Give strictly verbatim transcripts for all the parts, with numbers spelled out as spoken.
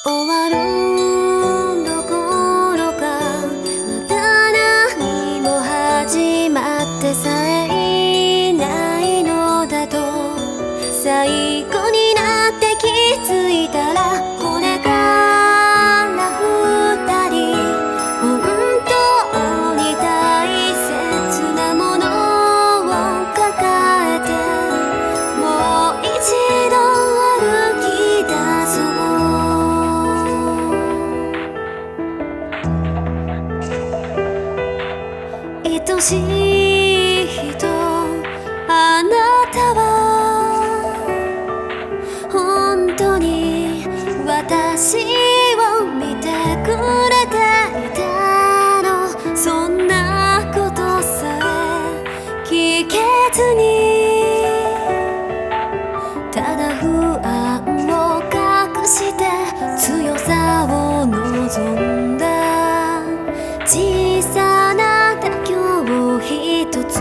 終わるどころかまだ何も始まってさえいないのだと最後になって気づいたらこれから二人本当に大切なものを抱えてもう一度歩き出そう愛しい人あなたは本当に私を見てくれていたのそんなことさえ聞けずにただ不安を隠して強さを望んだ小さな妥協一つ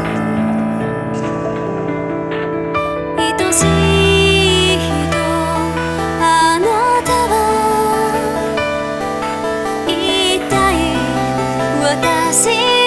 愛しい人あなたは一体私